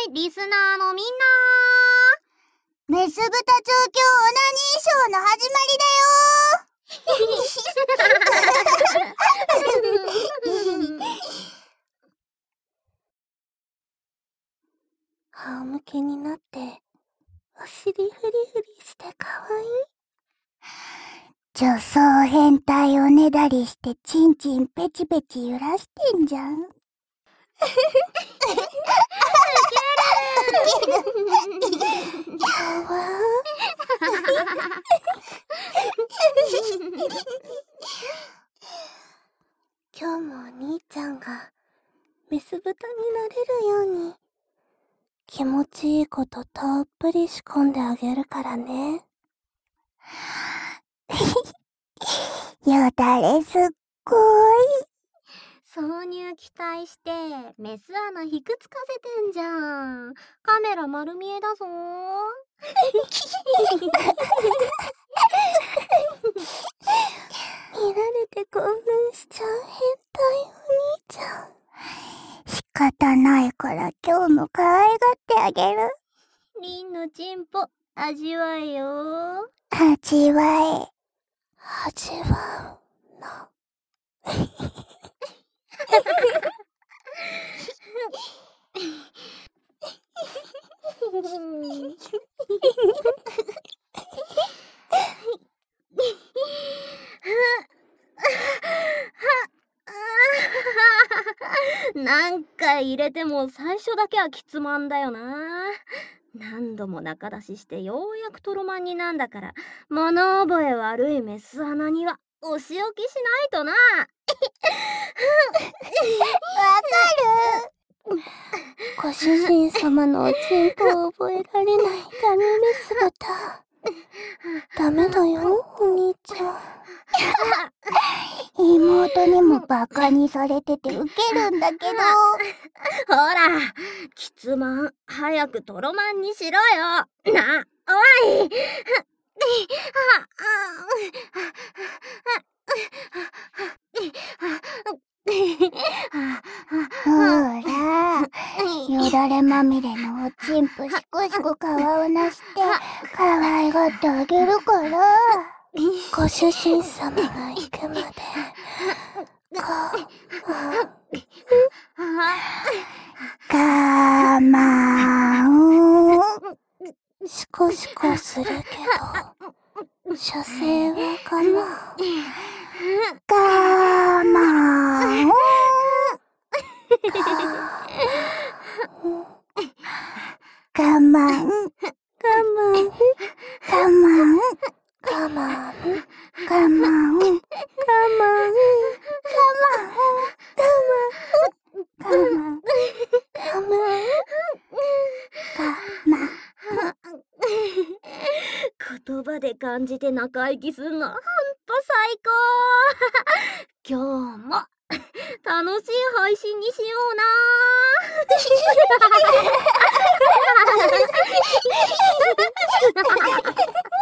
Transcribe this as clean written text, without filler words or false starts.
リスナーのみんなメス豚調教オナニーショーの始まりだよ仰向けになってお尻フリフリしてかわいい。女装変態おねだりしてチンチンペチペチ揺らしてんじゃん。ウケるかわ今日もお兄ちゃんがメス豚になれるように気持ちいいことたっぷり仕込んであげるからね。よだれすっごい。 挿入期待してメス穴ひくつかせてんじゃん。カメラ丸見えだぞ見られて興奮しちゃう変態お兄ちゃん。仕方ないから今日も可愛がってあげる。 リンのチンポ味わえよ。 味わえ。味わうの。 何回入れても最初だけはきつまんだよな。何度も中出ししてようやくトロマンになんだから、物覚え悪いメス穴にはお仕置きしないとな。わかる。ご主人様のおちんぽを覚えられないダメメス豚。ダメだよ、お兄ちゃん。妹にもバカにされててウケるんだけど。 ほら、きつまん早くトロマンにしろよ。な、おい。 ほら、よだれまみれのおちんぽしこしこ顔をなして可愛がってあげるから。ご主人様が行くまで我慢。シコシコするけど所詮は我慢。我慢。我慢。 言葉で感じて中息すんのほんと最高。今日も楽しい配信にしような。